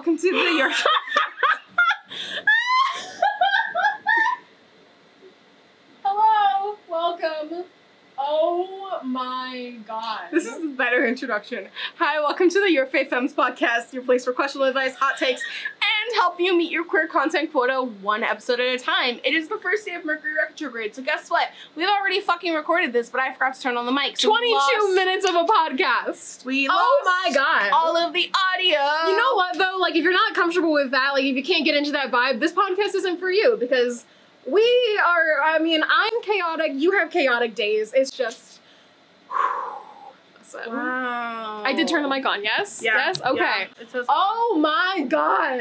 welcome to the Your Hello, welcome. Oh my god. This is a better introduction. Hi, welcome to the Your Faith Femmes podcast, your place for questionable advice, hot takes, and help you meet your queer content quota one episode at a time. It is the first day of Mercury retrograde, so guess what? We've already fucking recorded this, but I forgot to turn on the mic. So 22 minutes of a podcast. We Oh lost my god. all of the audio. You know what though? Like if you're not comfortable with that, like if you can't get into that vibe, this podcast isn't for you because we are, I mean, I'm chaotic, you have chaotic days. It's just, listen. Wow. I did turn the mic on, yes? Yeah. Yes? Okay. Yeah. It says Oh my god.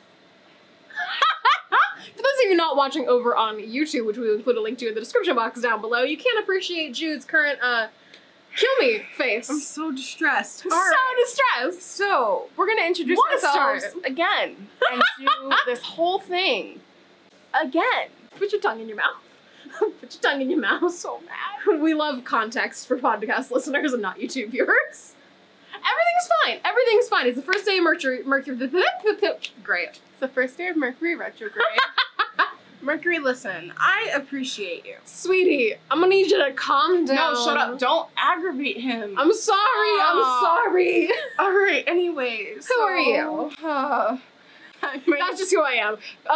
For those of you not watching over on YouTube, which we will include a link to in the description box down below, you can't appreciate Jude's current, kill me face. I'm so distressed. So Alright. distressed. So, we're gonna introduce What a ourselves start. again and do this whole thing again. Put your tongue in your mouth. Put your tongue in your mouth. So mad. We love context for podcast listeners and not YouTube viewers. Everything's fine. Everything's fine. It's the first day of Mercury. Great. It's the first day of Mercury retrograde. Mercury, listen, I appreciate you. Sweetie, I'm gonna need you to calm down. No, shut up. Don't aggravate him. I'm sorry. I'm sorry. Alright, anyways. Who are you? That's just who I am.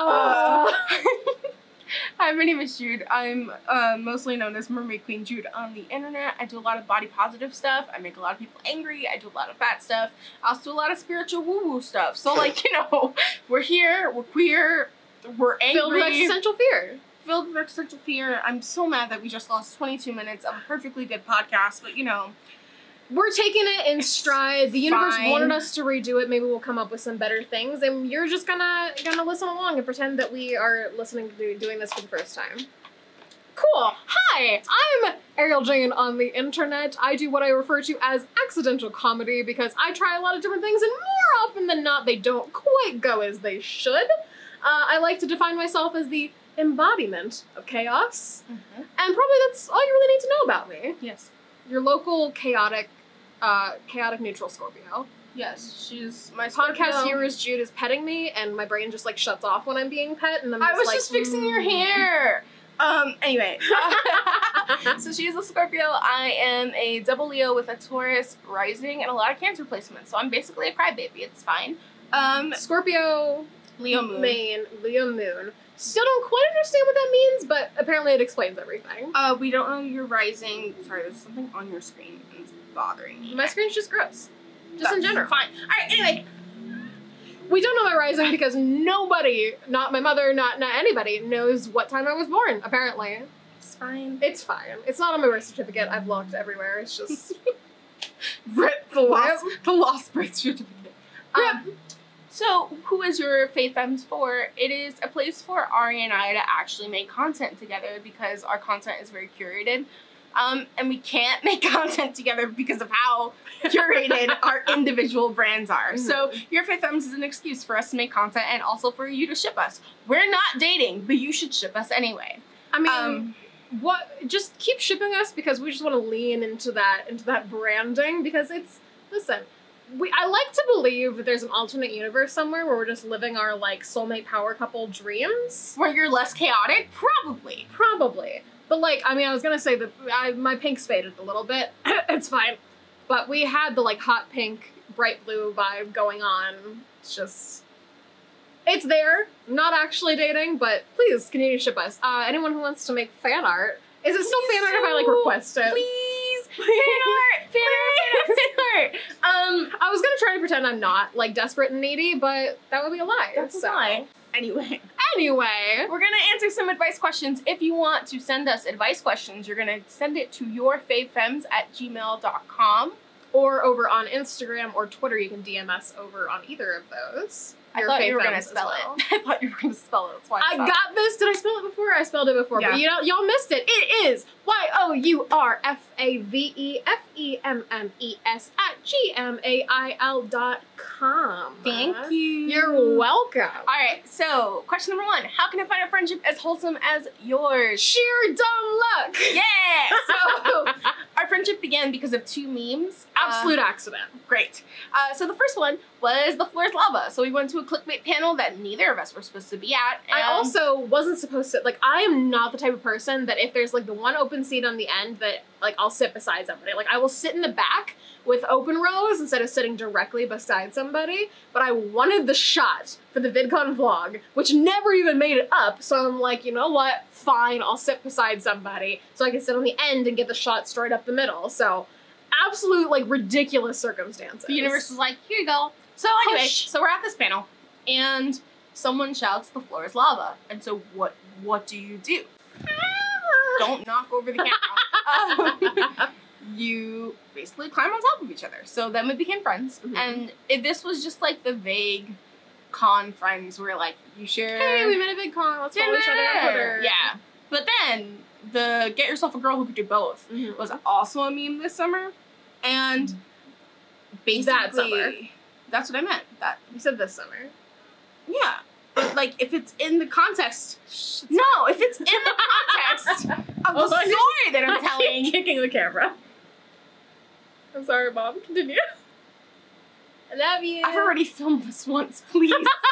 Hi, my name is Jude. I'm mostly known as Mermaid Queen Jude on the internet. I do a lot of body positive stuff. I make a lot of people angry. I do a lot of fat stuff. I also do a lot of spiritual woo-woo stuff. So, like, you know, we're here, we're queer, we're angry. Filled with existential fear. Filled with existential fear. I'm so mad that we just lost 22 minutes of a perfectly good podcast, but, you know. We're taking it in stride. The universe fine. wanted us to redo it. Maybe we'll come up with some better things, and you're just gonna listen along and pretend that we are listening to doing this for the first time. Cool. Hi, I'm Ariel Jane on the internet. I do what I refer to as accidental comedy because I try a lot of different things, and more often than not, they don't quite go as they should. I like to define myself as the embodiment of chaos, and probably that's all you really need to know about me. Yes. Your local chaotic neutral Scorpio. Yes, she's my Podcast Scorpio. viewers, Jude is petting me, and my brain just like shuts off when I'm being pet, and I'm I just was like, just fixing your hair. Anyway. So she is a Scorpio. I am a double Leo with a Taurus rising and a lot of Cancer placements. So I'm basically a crybaby. It's fine. Scorpio, Leo moon. main, Leo moon. Still don't quite understand what that means, but apparently it explains everything. We don't know your rising. Sorry, there's something on your screen and it's bothering me. My screen's just gross. Just in That's general. Fine. Alright, anyway. We don't know my rising because nobody, not my mother, not anybody, knows what time I was born, apparently. It's fine. It's fine. It's not on my birth certificate. I've looked everywhere. It's just... The lost birth certificate. So, who is your Faith Femmes for? It is a place for Ari and I to actually make content together because our content is very curated. And we can't make content together because of how curated our individual brands are. So, your Faith Femmes is an excuse for us to make content and also for you to ship us. We're not dating, but you should ship us anyway. I mean... just keep shipping us because we just want to lean into that branding because it's, listen, I like to believe that there's an alternate universe somewhere where we're just living our, like, soulmate power couple dreams. Where you're less chaotic? Probably. Probably. But, like, I mean, I was gonna say that my pink's faded a little bit. It's fine. But we had the, like, hot pink, bright blue vibe going on. It's just... It's there. Not actually dating, but please continue to ship us. Anyone who wants to make fan art. Is it still fan art if I, like, request it? Please! Fan art! Fan art! Fan art! I was gonna try to pretend I'm not, like, desperate and needy, but that would be a lie. That's a lie. Anyway, we're gonna answer some advice questions. If you want to send us advice questions, you're gonna send it to yourfaithfemmes@gmail.com. or over on Instagram or Twitter, you can DM us over on either of those. I your thought faith you were gonna ends as spell well. it. I thought you were gonna spell it. That's why I got this. Did I spell it before? I spelled it before, Yeah. but y'all missed it. It is YOURFAVEFEMMES@gmail.com. Thank you. You're welcome. All right. So, question number 1: how can I find a friendship as wholesome as yours? Sheer dumb luck. Yeah. So, our friendship began because of 2 memes. Absolute accident. Great. So the first one was the floor is lava. So we went to a clickbait panel that neither of us were supposed to be at. I also wasn't supposed to, like, I am not the type of person that if there's, like, the one open seat on the end that, like, I'll sit beside somebody. Like, I will sit in the back with open rows instead of sitting directly beside somebody, but I wanted the shot for the VidCon vlog, which never even made it up, so I'm like, you know what, fine, I'll sit beside somebody so I can sit on the end and get the shot straight up the middle. So, absolute, like, ridiculous circumstances. The universe was like, here you go. So anyway, Hush. so we're at this panel, and someone shouts, the floor is lava. And so what do you do? Don't knock over the camera. You basically climb on top of each other. So then we became friends. Mhm. And this was just like the vague con friends where like you share. Hey, we met at VidCon, let's follow each other on Twitter. Yeah. But then the get yourself a girl who could do both Mhm. was also a meme this summer. And basically That summer. That's what I meant. That You said this summer. yeah. But like if it's in the context no, if it's in the context of the story that I'm telling. Kicking the camera. I'm sorry, Mom. Continue. I love you. I've already filmed this once, please.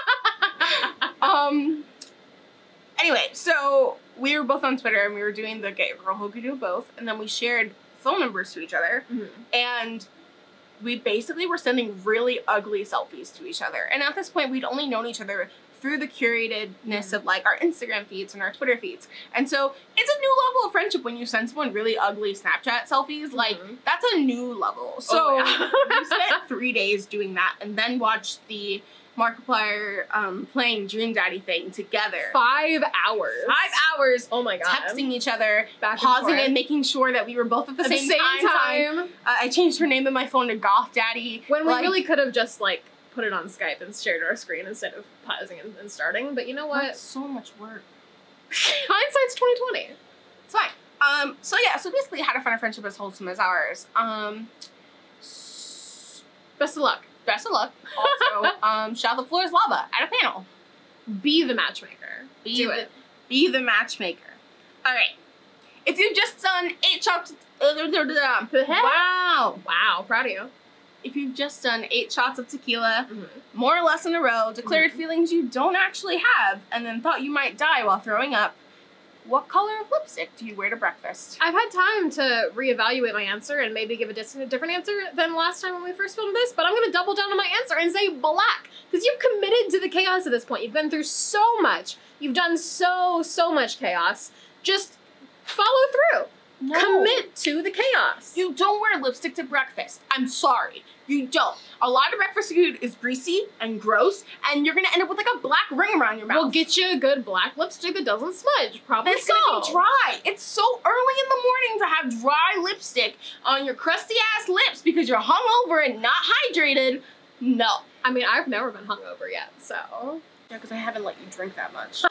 Anyway, so we were both on Twitter and we were doing the get your girl who could do both, and then we shared phone numbers to each other, Mhm. and we basically were sending really ugly selfies to each other. And at this point, we'd only known each other through the curatedness of like our Instagram feeds and our Twitter feeds. And so it's a new level of friendship when you send someone really ugly Snapchat selfies. Like Mhm. that's a new level. So yeah. we spent 3 days doing that and then watched the Markiplier playing Dream Daddy thing together. 5 hours. 5 hours Oh my god. texting each other, Back and pausing forth. and making sure that we were both at the At the same, same time. time. I changed her name in my phone to Goth Daddy. When we Like, really could have just like put it on Skype and shared our screen instead of pausing and starting. But you know what? that's so much work. Hindsight's 2020. It's fine. So yeah, so basically how to find a friendship as wholesome as ours. Best of luck. Best of luck. Also, shout the floor is lava at a panel. Be the matchmaker. Do it. Be the matchmaker. Alright. If you've just done 8 shots wow. Wow, proud of you. If you've just done 8 shots of tequila, Mhm. more or less in a row, declared Mhm. feelings you don't actually have, and then thought you might die while throwing up, what color of lipstick do you wear to breakfast? I've had time to reevaluate my answer and maybe give a different answer than last time when we first filmed this, but I'm going to double down on my answer and say black. Because you've committed to the chaos at this point. You've been through so much. You've done so much chaos. Just follow through. No. Commit to the chaos. You don't wear lipstick to breakfast. I'm sorry. You don't. A lot of breakfast food is greasy and gross, and you're gonna end up with like a black ring around your mouth. We'll get you a good black lipstick that doesn't smudge. Probably It's gonna be dry. It's so early in the morning to have dry lipstick on your crusty ass lips because you're hungover and not hydrated. No. I mean, I've never been hungover yet, so. Yeah, because I haven't let you drink that much.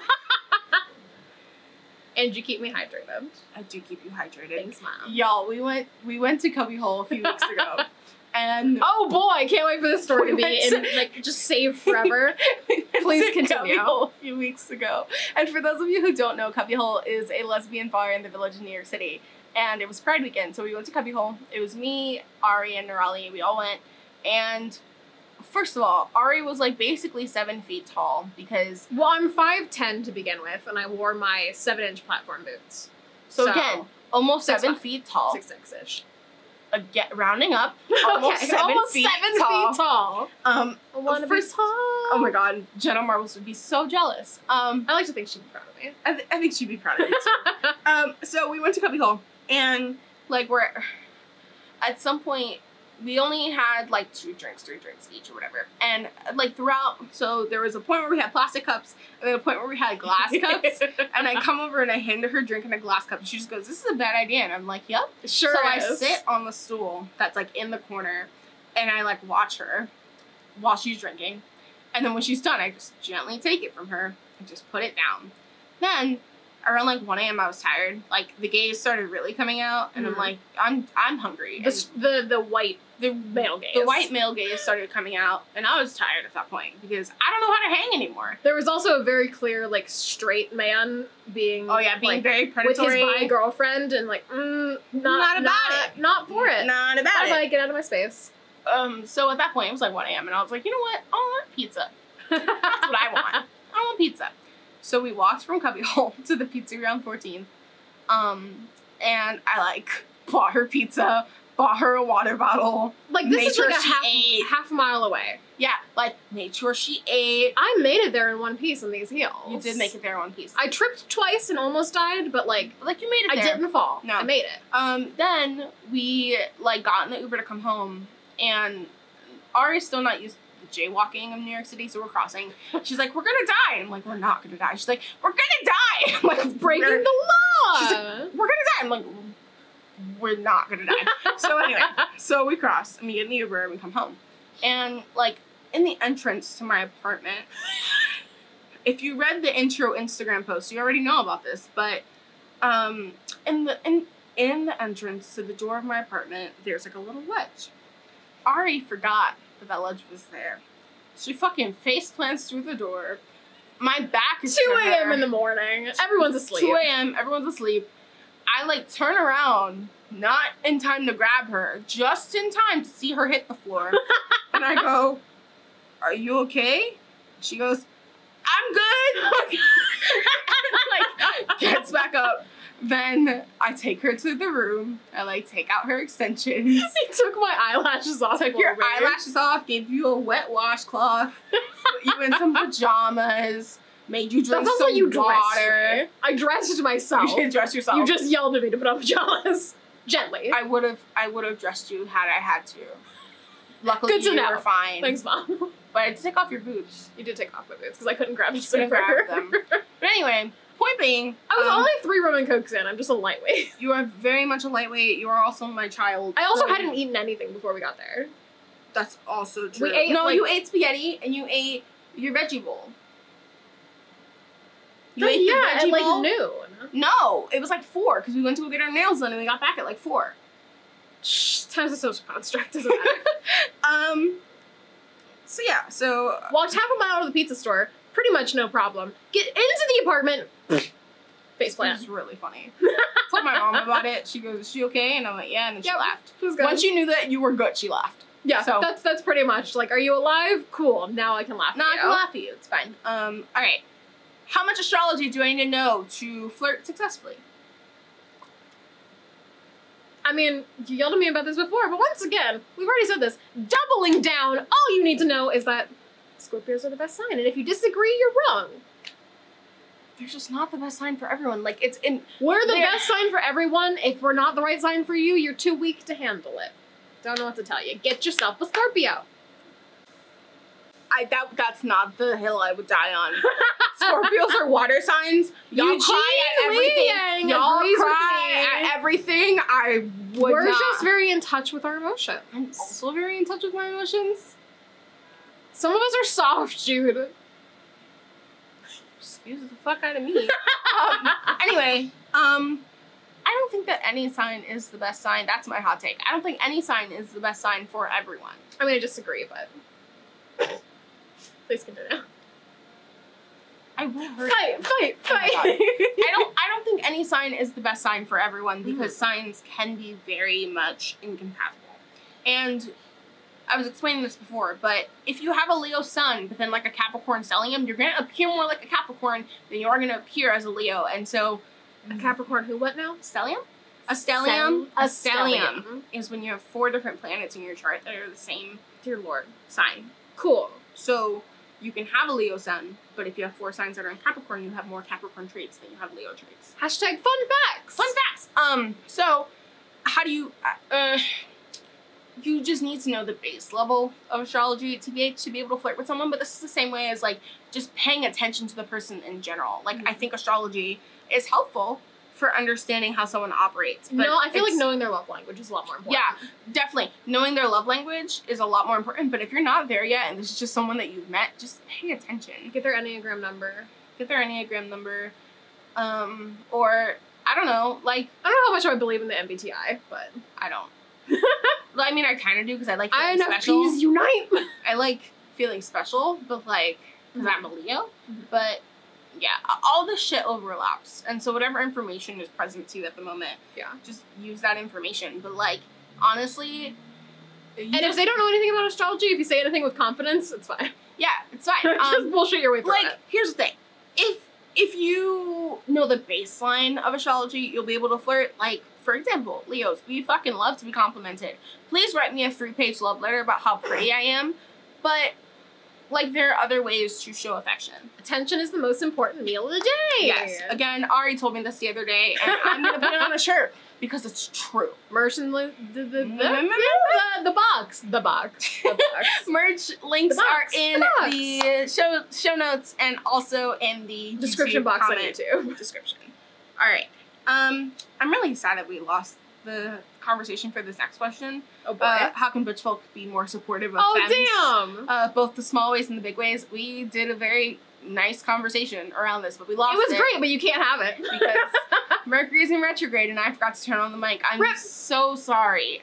And you keep me hydrated. I do keep you hydrated. Thanks, Mom. Y'all, we went to Cubbyhole a few weeks ago. And Oh boy, I can't wait for this story to be in, like, just saved forever. Please continue. Cubbyhole a few weeks ago. And for those of you who don't know, Cubbyhole is a lesbian bar in the Village in New York City. And it was Pride weekend, so we went to Cubbyhole. It was me, Ari, and Nirali. We all went. And first of all, Ari was like basically 7 feet tall because Well, I'm 5'10" to begin with, and I wore my 7-inch platform boots. so again, almost 7 6'5". feet tall. 6'6"-ish. Again, rounding up, almost Okay, 7 almost feet 7 tall. feet tall. I want to be First- tall. Oh my god, Jenna Marbles would be so jealous. I like to think she'd be proud of me. I think she'd be proud of me too. So we went to Cubbyhole, and like we're at some point we only had like 3 drinks each or whatever, and like throughout, so there was a point where we had plastic cups, and then a point where we had glass cups, and I come over and I hand her drink in a glass cup, and she just goes, "This is a bad idea," and I'm like, "Yep." Sure So I is. sit on the stool that's like in the corner, and I like watch her while she's drinking. And then when she's done, I just gently take it from her and just put it down. Then, around like 1 a.m. I was tired. Like, the gaze started really coming out, and I'm like, I'm hungry. The white male gaze. The white male gaze started coming out, and I was tired at that point because I don't know how to hang anymore. There was also a very clear, like, straight man being being very predatory with his bi girlfriend, and like, not about it, not for it, not about it. Bye, get out of my space. So at that point, it was like 1 a.m. and I was like, you know what? I want pizza. That's what I want. I want pizza. So we walked from Cubby Hole to the pizzeria on 14th, and I like bought her pizza, bought her a water bottle. Like, this is like a half mile away. Yeah, like, made sure she ate. I made it there in one piece in these heels. You did make it there in one piece. I tripped twice and almost died, but like you made it there. I didn't fall. No. I made it. Then we, like, got in the Uber to come home, and Ari's still not used to the jaywalking of New York City, so we're crossing. She's like, we're gonna die. I'm like, we're not gonna die. She's like, we're gonna die. I'm like, breaking the law. She's like, we're gonna die. I'm like, we're not gonna die. So anyway, so we cross, and we get in the Uber, and we come home. And, like, in the entrance to my apartment, if you read the intro Instagram post, you already know about this, but in the entrance to the door of my apartment, there's, like, a little ledge. Ari forgot that ledge was there. She fucking face plants through the door. My back is 2 a.m. in the morning. Everyone's asleep. 2 a.m. Everyone's asleep. I, like, turn around, not in time to grab her, just in time to see her hit the floor. And I go, are you okay? She goes, I'm good. Like, gets back up. Then I take her to the room. I, like, take out her extensions. I took my eyelashes off. Took your eyelashes off, gave you a wet washcloth, put you in some pajamas, made you drink some water. I dressed myself. You did dress yourself. You just yelled at me to put on pajamas. Gently. I would have dressed you had I had to. Luckily, you were fine. Thanks, Mom. But I had to take off your boots. You did take off my boots because I couldn't grab them. But anyway, point being, I was only 3 rum and cokes in. I'm just a lightweight. You are very much a lightweight. You are also my child. I also hadn't eaten anything before we got there. That's also true. We ate, you ate spaghetti and you ate your veggie bowl. You ate the veggie bowl? Like noon. No, it was like 4 because we went to go get our nails done and we got back at like 4. Shh, time's a social construct, doesn't matter. So yeah, so walked half a mile to the pizza store, pretty much no problem. Get into the apartment, faceplant. It was really funny. Told my mom about it. She goes, "Is she okay?" And I'm like, "Yeah." And then she laughed. She was good. Once she knew that you were good, she laughed. Yeah, so that's pretty much like, are you alive? Cool. Now I can laugh. Now I can laugh at you. It's fine. All right. How much astrology do I need to know to flirt successfully? I mean, you yelled at me about this before, but once again, we've already said this. Doubling down, all you need to know is that Scorpios are the best sign, and if you disagree, you're wrong. They're just not the best sign for everyone. Like, we're the best sign for everyone. If we're not the right sign for you, you're too weak to handle it. Don't know what to tell you. Get yourself a Scorpio. That's not the hill I would die on. Scorpios are water signs. Y'all cry at everything. Y'all cry at everything. I would not. We're just very in touch with our emotions. I'm also very in touch with my emotions. Some of us are soft, Jude. Excuse the fuck out of me. Anyway, I don't think that any sign is the best sign. That's my hot take. I don't think any sign is the best sign for everyone. I mean, I disagree, but please continue. I will hurt you. Fight. I don't think any sign is the best sign for everyone because signs can be very much incompatible. And I was explaining this before, but if you have a Leo sun, but then like a Capricorn stellium, you're gonna appear more like a Capricorn than you are gonna appear as a Leo. And so, a Capricorn who what now? Stellium? A stellium is when you have 4 different planets in your chart that are the same, dear Lord, sign. Cool. So you can have a Leo sun, but if you have 4 signs that are in Capricorn, you have more Capricorn traits than you have Leo traits. Hashtag fun facts. Fun facts. So how do you? You just need to know the base level of astrology to be able to flirt with someone. But this is the same way as like just paying attention to the person in general. Like I think astrology is helpful for understanding how someone operates. But no, I feel like knowing their love language is a lot more important. Yeah, definitely. Knowing their love language is a lot more important. But if you're not there yet and this is just someone that you've met, just pay attention. Get their Enneagram number. Or, I don't know, like... I don't know how much I believe in the MBTI, but... I don't. Well, I mean, I kind of do, because I like feeling special. INFPs unite! I like feeling special, but, like, because I'm a Leo. Mm-hmm. But, yeah, all this shit overlaps. And so whatever information is present to you at the moment, just use that information. But, like, honestly... And if they don't know anything about astrology, if you say anything with confidence, it's fine. Yeah, it's fine. Just bullshit your way through it. Like, here's the thing. If you know the baseline of astrology, you'll be able to flirt. Like, for example, Leos, we fucking love to be complimented. Please write me a 3-page love letter about how pretty I am. But, like, there are other ways to show affection. Attention is the most important meal of the day. Yes. Again, Ari told me this the other day, and I'm going to put it on a shirt because it's true. Merch in the box. Merch links are in the show notes and also in the description box on YouTube. Description. All right. I'm really sad that we lost the conversation for this next question. Oh boy. How can butch folk be more supportive of femmes? Damn! Both the small ways and the big ways. We did a very nice conversation around this, but we lost it. It was great, but you can't have it. Because Mercury's in retrograde and I forgot to turn on the mic. I'm so sorry.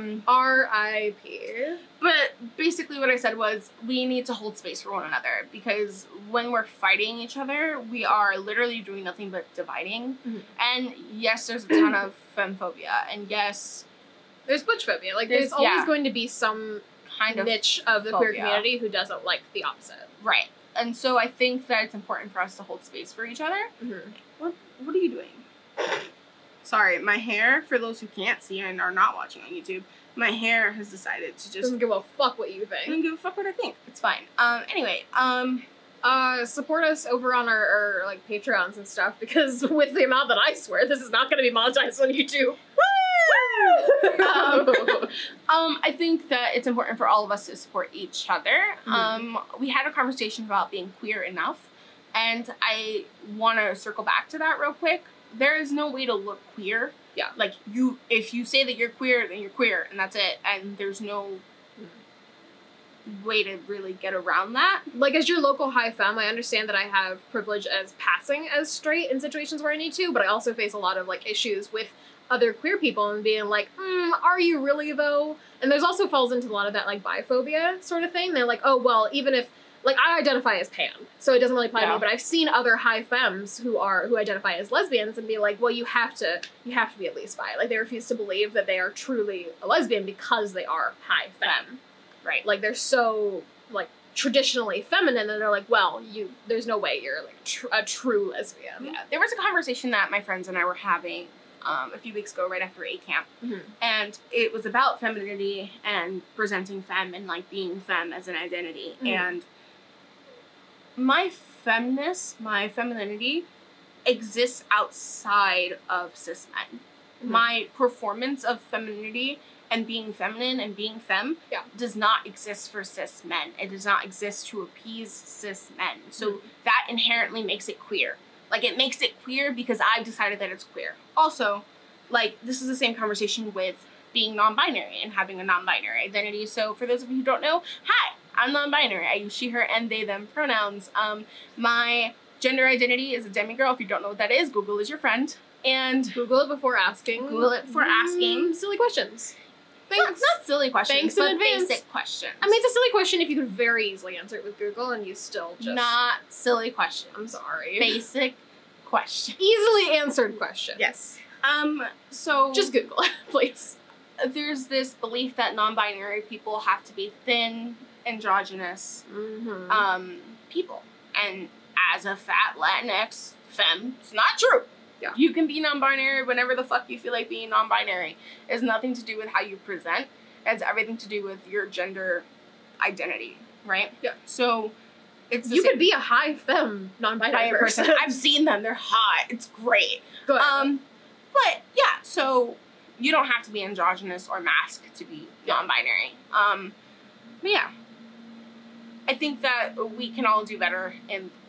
R.I.P. But basically what I said was we need to hold space for one another, because when we're fighting each other, we are literally doing nothing but dividing. Mm-hmm. And yes, there's a ton of femphobia, and yes, there's butchphobia. Like, there's always going to be some kind of niche of the queer community who doesn't like the opposite. Right. And so I think that it's important for us to hold space for each other. Mm-hmm. What are you doing? Sorry, my hair, for those who can't see and are not watching on YouTube, my hair has decided to just... Doesn't give a fuck what you think. Doesn't give a fuck what I think. It's fine. Anyway, support us over on our like, Patreons and stuff, because with the amount that I swear, this is not going to be monetized on YouTube. I think that it's important for all of us to support each other. Mm-hmm. We had a conversation about being queer enough, and I want to circle back to that real quick. There is no way to look queer. Yeah. Like, if you say that you're queer, then you're queer, and that's it. And there's no way to really get around that. Like, as your local high femme, I understand that I have privilege as passing as straight in situations where I need to, but I also face a lot of, like, issues with other queer people and being like, are you really, though? And there's also falls into a lot of that, like, biphobia sort of thing. They're like, oh, well, even if, like, I identify as pan, so it doesn't really apply to me, but I've seen other high femmes who identify as lesbians and be like, well, you have to be at least bi. Like, they refuse to believe that they are truly a lesbian because they are high femme. Right. Like, they're so, like, traditionally feminine, and they're like, well, there's no way you're, like, a true lesbian. Yeah. There was a conversation that my friends and I were having a few weeks ago right after A camp, and it was about femininity and presenting femme and, like, being femme as an identity. And my femness, my femininity, exists outside of cis men. My performance of femininity and being feminine and being femme does not exist for cis men. It does not exist to appease cis men. So that inherently makes it queer. Like, it makes it queer because I've decided that it's queer. Also, like, this is the same conversation with being non-binary and having a non-binary identity. So for those of you who don't know, hi, I'm non-binary. I use she, her, and they, them pronouns. My gender identity is a demigirl. If you don't know what that is, Google is your friend. And Google it before asking. Google it before asking. Silly questions. Thanks. Not silly questions, Thanks but in advance. basic questions. I mean, it's a silly question if you could very easily answer it with Google and you still just... Not silly questions. I'm sorry. Basic questions. Easily answered question. Yes. So... Just Google it, please. There's this belief that non-binary people have to be thin, androgynous people. And as a fat Latinx femme, it's not true. Yeah. You can be non-binary whenever the fuck you feel like being non-binary. It has nothing to do with how you present. It has everything to do with your gender identity, right? Yeah. So it's you could be a high femme non-binary person. I've seen them. They're hot. It's great. Go ahead. But yeah, so you don't have to be androgynous or masked to be non-binary. But yeah, I think that we can all do better in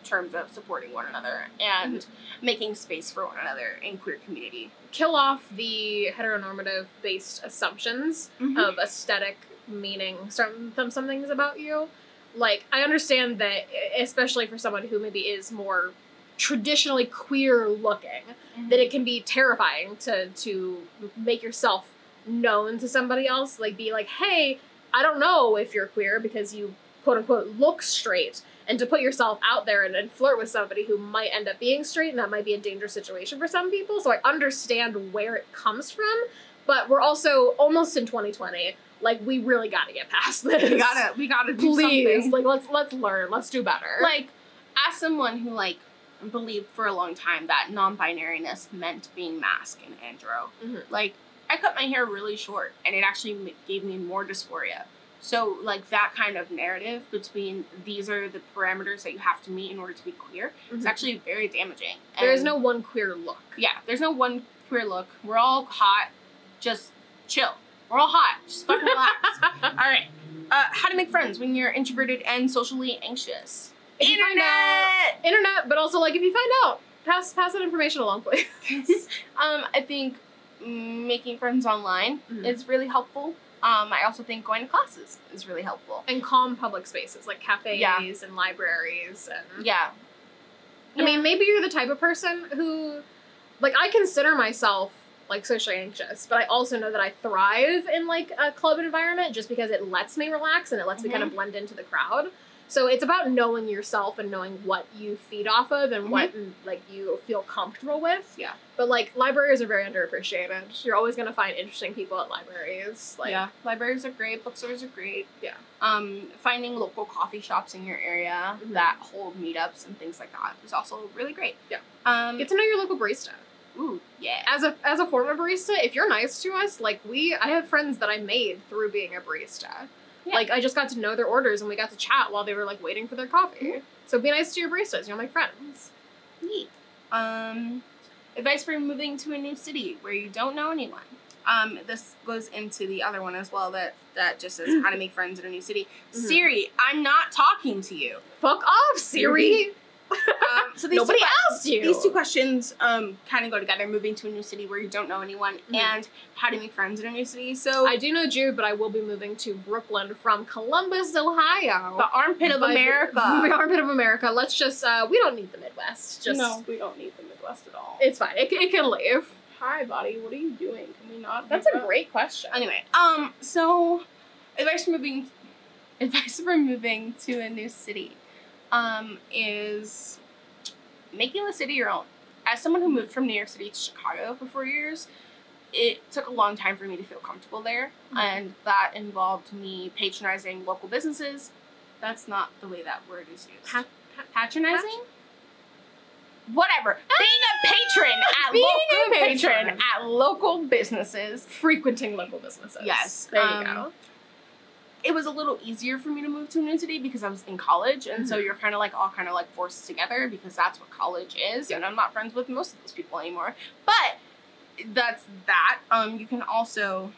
terms of supporting one another and making space for one another in queer community. Kill off the heteronormative-based assumptions of aesthetic meaning some things about you. Like, I understand that, especially for someone who maybe is more traditionally queer-looking, that it can be terrifying to make yourself known to somebody else. Like, be like, hey, I don't know if you're queer because you quote-unquote look straight, and to put yourself out there and flirt with somebody who might end up being straight, and that might be a dangerous situation for some people. So I understand where it comes from, but we're also almost in 2020. Like, we really gotta get past this. We gotta do Please, something. like, let's learn. Let's do better. Like, as someone who, like, believed for a long time that non-binariness meant being masc and andro, like, I cut my hair really short, and it actually gave me more dysphoria. So, like, that kind of narrative between these are the parameters that you have to meet in order to be queer is actually very damaging. There is no one queer look. Yeah, there's no one queer look. We're all hot. Just chill. We're all hot. Just fucking relax. All right. How to make friends when you're introverted and socially anxious. Internet! But also, like, if you find out, pass that information along, please. I think making friends online is really helpful. I also think going to classes is really helpful. And calm public spaces, like cafes and libraries. And I mean, maybe you're the type of person who, like, I consider myself, like, socially anxious, but I also know that I thrive in, like, a club environment just because it lets me relax and it lets me kind of blend into the crowd. So it's about knowing yourself and knowing what you feed off of and what, like, you feel comfortable with. Yeah. But, like, libraries are very underappreciated. You're always going to find interesting people at libraries. Like, yeah. Libraries are great. Bookstores are great. Yeah. Finding local coffee shops in your area that hold meetups and things like that is also really great. Yeah. Get to know your local barista. Ooh, yeah. As a former barista, if you're nice to us, like, I have friends that I made through being a barista. Yeah. Like, I just got to know their orders and we got to chat while they were, like, waiting for their coffee. So be nice to your baristas. You're my friends. Neat. Advice for moving to a new city where you don't know anyone. This goes into the other one as well that just says how to make friends in a new city. Siri, I'm not talking to you. Fuck off, Siri! So these Nobody asked you. These two questions kind of go together: moving to a new city where you don't know anyone, and how to make friends in a new city. So I do know Jude, but I will be moving to Brooklyn from Columbus, Ohio. The armpit of America. The armpit of America. Let's just we don't need the Midwest. No, we don't need the Midwest at all. It's fine. It can leave. Hi, buddy. What are you doing? Can we not? That's a great question. Anyway, so advice for moving to a new city. Is making the city your own. As someone who moved from New York City to Chicago for 4 years, it took a long time for me to feel comfortable there, and that involved me patronizing local businesses. That's not the way that word is used. Patronizing? Whatever. Being a patron at local businesses. Frequenting local businesses. Yes. There you go. It was a little easier for me to move to a new city because I was in college, and so you're kind of like all kind of like forced together because that's what college is, and I'm not friends with most of those people anymore. But that's that. You can also.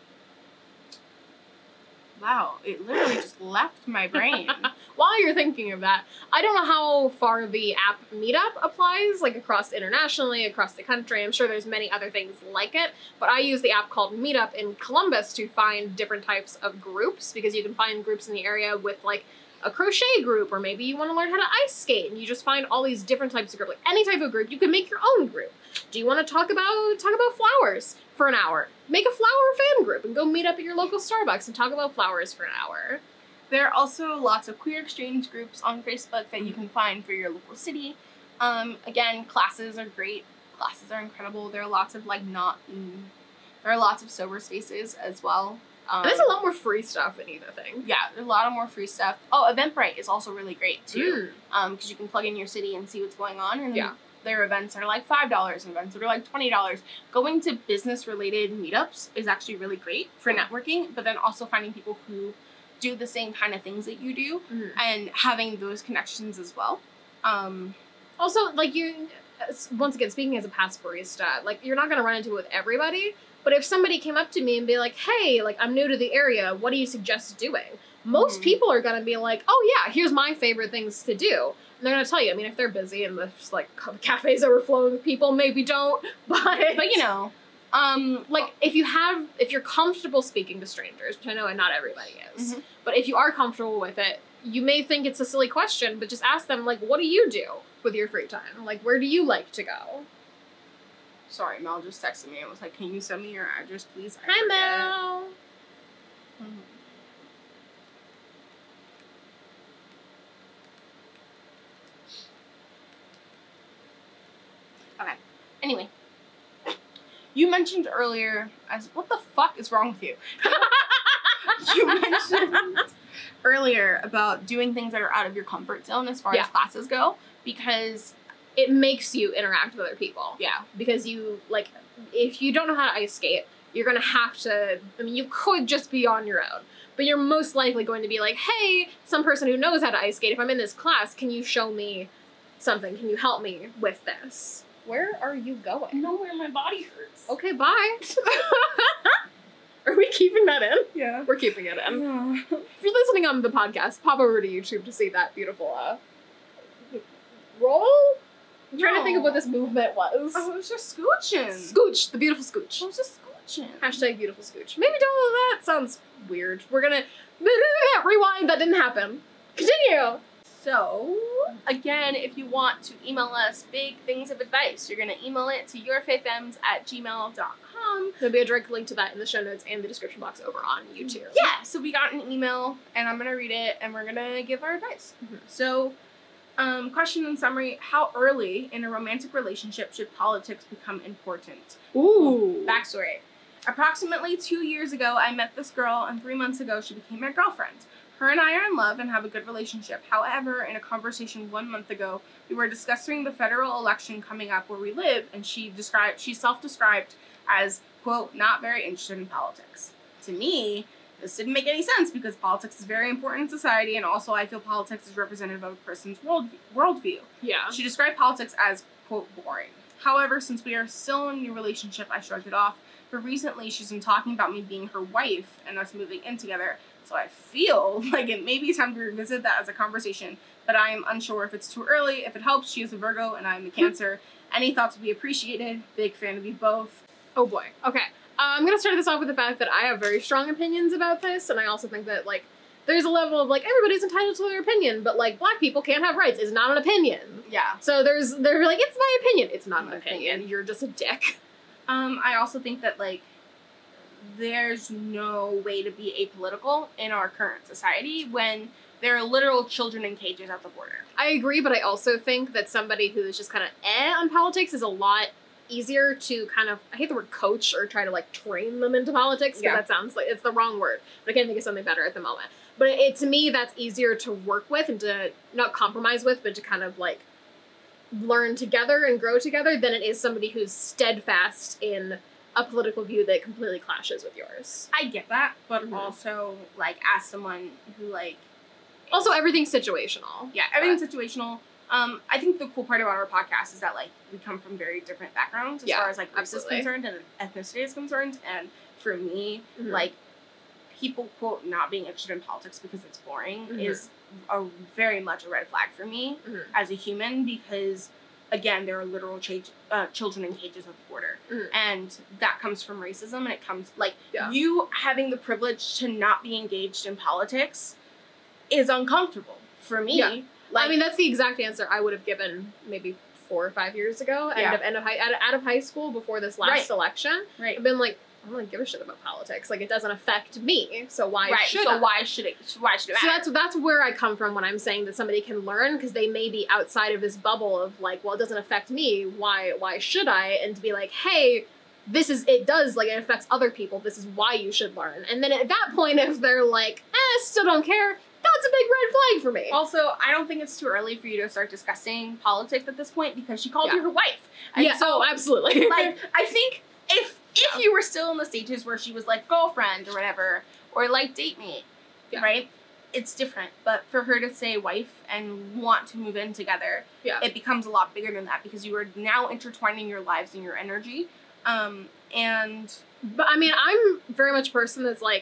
Wow, it literally just left my brain. While you're thinking of that, I don't know how far the app Meetup applies, like across internationally, across the country. I'm sure there's many other things like it, but I use the app called Meetup in Columbus to find different types of groups, because you can find groups in the area with, like, a crochet group, or maybe you want to learn how to ice skate, and you just find all these different types of group. Like, any type of group, you can make your own group. Do you want to talk about flowers for an hour? Make a flower fan group and go meet up at your local Starbucks and talk about flowers for an hour. There are also lots of queer exchange groups on Facebook that you can find for your local city. Again, classes are great. Classes are incredible. There are lots of there are lots of sober spaces as well. There's a lot more free stuff in either thing. Yeah, there's a lot more free stuff. Oh, Eventbrite is also really great too. Because you can plug in your city and see what's going on. And their events are like $5 and events that are like $20. Going to business-related meetups is actually really great for networking, but then also finding people who do the same kind of things that you do and having those connections as well. Also, like, once again, speaking as a past barista, like, you're not going to run into it with everybody, but if somebody came up to me and be like, hey, like, I'm new to the area, what do you suggest doing? most people are gonna be like, oh yeah, here's my favorite things to do. And they're gonna tell you. I mean, if they're busy and there's like cafes overflowing with people, maybe don't. But you know, like if you're comfortable speaking to strangers, which I know not everybody is, but if you are comfortable with it, you may think it's a silly question, but just ask them, like, what do you do with your free time? Like, where do you like to go? Sorry, Mel just texted me and was like, can you send me your address, please? Hi, Mel. Okay. Anyway. You mentioned earlier, what the fuck is wrong with you? You mentioned earlier about doing things that are out of your comfort zone as far as classes go, because it makes you interact with other people. Yeah. Because you, like, if you don't know how to ice skate, you're going to have to, I mean, you could just be on your own, but you're most likely going to be like, hey, some person who knows how to ice skate, if I'm in this class, can you show me something? Can you help me with this? Where are you going? Nowhere, my body hurts. Okay, bye. Are we keeping that in? Yeah. We're keeping it in. Yeah. If you're listening on the podcast, pop over to YouTube to see that beautiful roll? I'm trying to think of what this movement was. Oh, it was just scooching. Scooch, the beautiful scooch. It was just scooching. Hashtag beautiful scooch. Maybe don't. That sounds weird. We're gonna rewind. That didn't happen. Continue. So, again, if you want to email us big things of advice, you're gonna email it to yourfaithms@gmail.com. There'll be a direct link to that in the show notes and the description box over on YouTube. Yeah. So we got an email, and I'm gonna read it, and we're gonna give our advice. So. Question in summary, how early in a romantic relationship should politics become important? Ooh. Backstory. Approximately 2 years ago, I met this girl, and 3 months ago, she became my girlfriend. Her and I are in love and have a good relationship. However, in a conversation 1 month ago, we were discussing the federal election coming up where we live, and she self-described as, quote, not very interested in politics. To me, this didn't make any sense because politics is very important in society, and also I feel politics is representative of a person's worldview. Yeah. She described politics as, quote, boring. However, since we are still in a new relationship, I shrugged it off. But recently, she's been talking about me being her wife and us moving in together, so I feel like it may be time to revisit that as a conversation, but I am unsure if it's too early. If it helps, she is a Virgo and I'm a Cancer. Any thoughts would be appreciated. Big fan of you both. Oh boy. Okay. I'm going to start this off with the fact that I have very strong opinions about this, and I also think that, like, there's a level of, like, everybody's entitled to their opinion, but, like, black people can't have rights. It's not an opinion. Yeah. So they're like, it's my opinion. It's not an opinion. You're just a dick. I also think that, like, there's no way to be apolitical in our current society when there are literal children in cages at the border. I agree, but I also think that somebody who's just kind of on politics is a lot easier to kind of, I hate the word coach or try to, like, train them into politics, because that sounds like it's the wrong word, but I can't think of something better at the moment. But to me, that's easier to work with and to not compromise with, but to kind of, like, learn together and grow together than it is somebody who's steadfast in a political view that completely clashes with yours. I get that, but also, like, as someone who, like... Also, everything's situational. Yeah, everything's situational. I think the cool part about our podcast is that, like, we come from very different backgrounds as far as, like, race is concerned and ethnicity is concerned. And for me, like, people, quote, not being interested in politics because it's boring is very much a red flag for me as a human, because, again, there are literal children in cages at the border. And that comes from racism, and it comes, like, you having the privilege to not be engaged in politics is uncomfortable for me. Yeah. Like, I mean, that's the exact answer I would have given maybe 4 or 5 years ago, out of high school before this last election. I've been like, I don't really give a shit about politics. Like, it doesn't affect me, so why should I? Why should it matter? So that's where I come from when I'm saying that somebody can learn, because they may be outside of this bubble of, like, well, it doesn't affect me, why should I? And to be like, hey, it does, like, it affects other people, this is why you should learn. And then at that point, if they're like, still don't care, that's a big red flag for me. Also, I don't think it's too early for you to start discussing politics at this point, because she called you her wife. And so, absolutely. Like, I think if you were still in the stages where she was like girlfriend or whatever, or like date me, right? It's different. But for her to say wife and want to move in together, it becomes a lot bigger than that, because you are now intertwining your lives and your energy. But I mean, I'm very much a person that's like,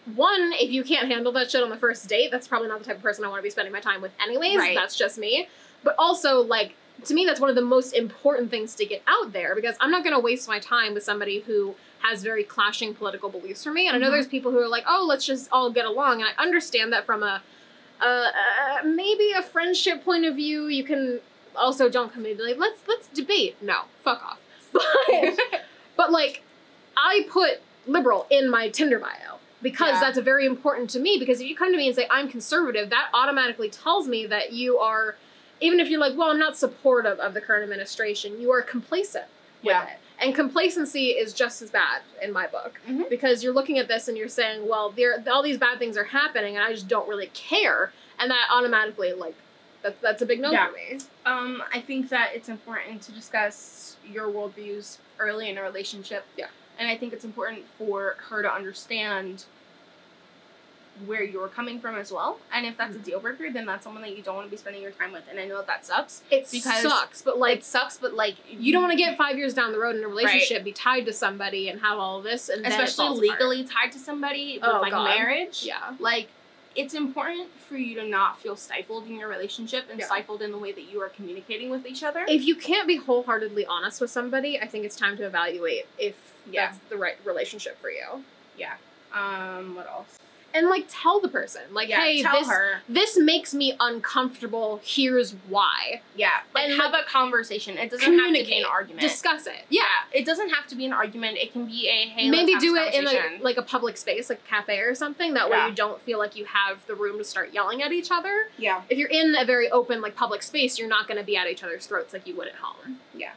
one, if you can't handle that shit on the first date, that's probably not the type of person I want to be spending my time with anyways. Right. That's just me. But also, like, to me, that's one of the most important things to get out there, because I'm not going to waste my time with somebody who has very clashing political beliefs for me. And I know there's people who are like, oh, let's just all get along. And I understand that from a maybe a friendship point of view. You can also don't come in and be like, let's debate. No, fuck off. But like, I put liberal in my Tinder bio because that's very important to me, because if you come to me and say I'm conservative, that automatically tells me that you are, even if you're like, well, I'm not supportive of the current administration, you are complacent with it. And complacency is just as bad in my book, because you're looking at this and you're saying, well, all these bad things are happening and I just don't really care. And that automatically, like, that's a big no for me. I think that it's important to discuss your worldviews early in a relationship. Yeah. And I think it's important for her to understand where you're coming from as well. And if that's a deal breaker, then that's someone that you don't want to be spending your time with. And I know that sucks. It sucks, but like, you don't want to get 5 years down the road in a relationship, be tied to somebody and have all this, and especially legally tied to somebody with marriage. Yeah. Like, it's important for you to not feel stifled in your relationship and stifled in the way that you are communicating with each other. If you can't be wholeheartedly honest with somebody, I think it's time to evaluate if that's the right relationship for you. Yeah. What else? And, like, tell the person. Like, hey, this makes me uncomfortable. Here's why. Yeah. Like, have a conversation. It doesn't have to be an argument. Discuss it. Yeah. It doesn't have to be an argument. It can be a, hey, maybe let's have do this it in, conversation. like a public space, like a cafe or something. That way you don't feel like you have the room to start yelling at each other. Yeah. If you're in a very open, like, public space, you're not going to be at each other's throats like you would at home. Yeah.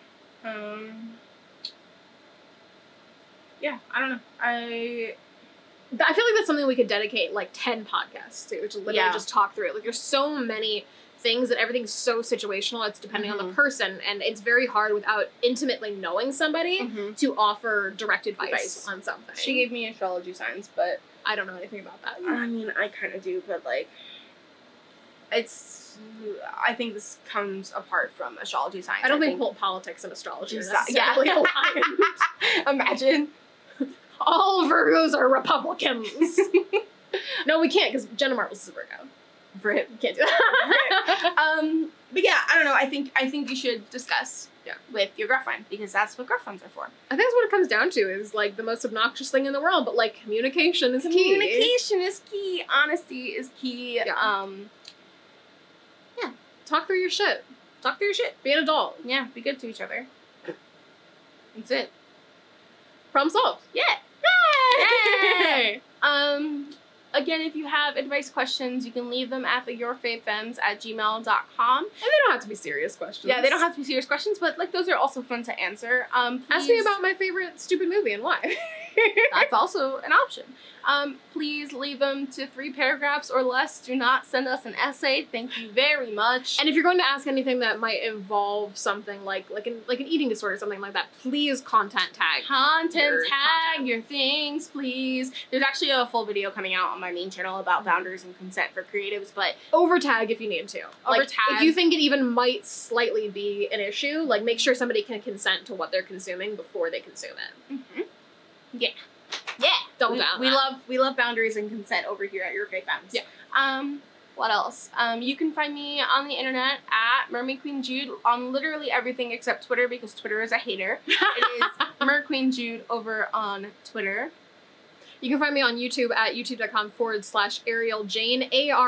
Yeah, I don't know. I feel like that's something we could dedicate like 10 podcasts to literally just talk through it. Like, there's so many things that everything's so situational. It's depending on the person, and it's very hard without intimately knowing somebody to offer direct advice on something. She gave me astrology signs, but I don't know anything about that. I mean, I kind of do, but like, I think this comes apart from astrology science. I don't think politics and astrology are necessarily aligned. Imagine. All Virgos are Republicans. No, we can't, because Jenna Marbles is a Virgo. Rip. We can't do that. But yeah, I don't know. I think you should discuss with your girlfriend, because that's what girlfriends are for. I think that's what it comes down to, is like the most obnoxious thing in the world, but like communication is key. Communication is key. Honesty is key. Yeah. Talk through your shit. Be an adult. Yeah, be good to each other. That's it. Problem solved. Yeah. Yay! Again, if you have advice questions, you can leave them at yourfavefems@gmail.com. And they don't have to be serious questions. Yeah, they don't have to be serious questions, but like, those are also fun to answer. Ask me about my favorite stupid movie and why. That's also an option. Please leave them to 3 paragraphs or less. Do not send us an essay. Thank you very much. And if you're going to ask anything that might involve something like an eating disorder or something like that, please content tag your things, please. There's actually a full video coming out on my main channel about boundaries and consent for creatives, but over tag if you need to. If you think it even might slightly be an issue, like, make sure somebody can consent to what they're consuming before they consume it. Yeah. Yeah. Double down. We love boundaries and consent over here at Your Fave Femmes. Yeah. What else? You can find me on the internet at Mermaid Queen Jude on literally everything except Twitter, because Twitter is a hater. It is Mer Queen Jude over on Twitter. You can find me on YouTube at youtube.com/Ariel Jane,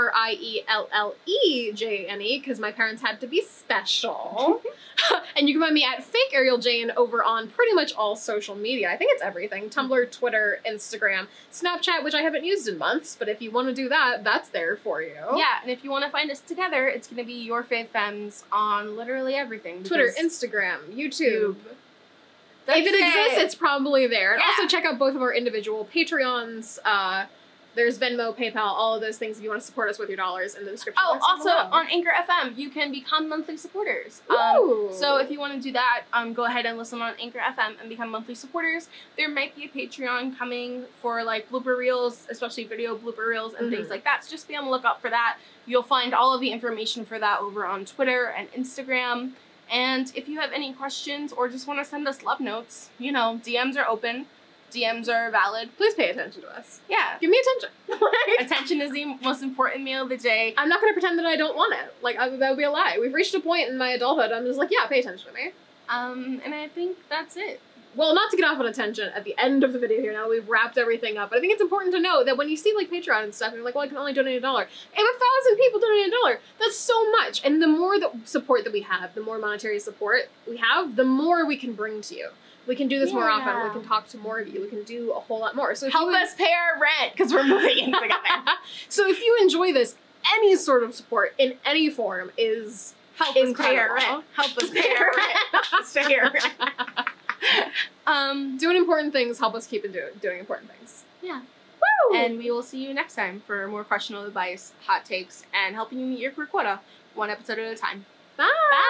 ArielleJane, because my parents had to be special. And you can find me at Fake Ariel Jane over on pretty much all social media. I think it's everything. Tumblr, Twitter, Instagram, Snapchat, which I haven't used in months, but if you want to do that, that's there for you. Yeah, and if you want to find us together, it's going to be Your Fave Femmes on literally everything. Twitter, Instagram, YouTube. If it exists, it's probably there. And also check out both of our individual Patreons. There's Venmo, PayPal, all of those things if you want to support us with your dollars in the description. Oh, also on Anchor FM, you can become monthly supporters. So if you want to do that, go ahead and listen on Anchor FM and become monthly supporters. There might be a Patreon coming for like blooper reels, especially video blooper reels and things like that. So just be on the lookout for that. You'll find all of the information for that over on Twitter and Instagram. And if you have any questions or just want to send us love notes, you know, DMs are open. DMs are valid. Please pay attention to us. Yeah. Give me attention. Attention is the most important meal of the day. I'm not going to pretend that I don't want it. Like, that would be a lie. We've reached a point in my adulthood, I'm just like, yeah, pay attention to me. And I think that's it. Well, not to get off on a tangent at the end of the video here now, we've wrapped everything up, but I think it's important to know that when you see, like, Patreon and stuff, and you're like, well, I can only donate $1. If 1,000 people donate $1, that's so much! And the more support that we have, the more monetary support we have, the more we can bring to you. We can do this more often, we can talk to more of you, we can do a whole lot more. So help us pay our rent, because we're moving in together. So if you enjoy this, any sort of support in any form is help us pay our rent. Help us pay our rent. Help us pay our rent. Doing important things help us keep doing important things. Yeah. Woo! And we will see you next time for more questionable advice, hot takes, and helping you meet your queer quota, one episode at a time. Bye!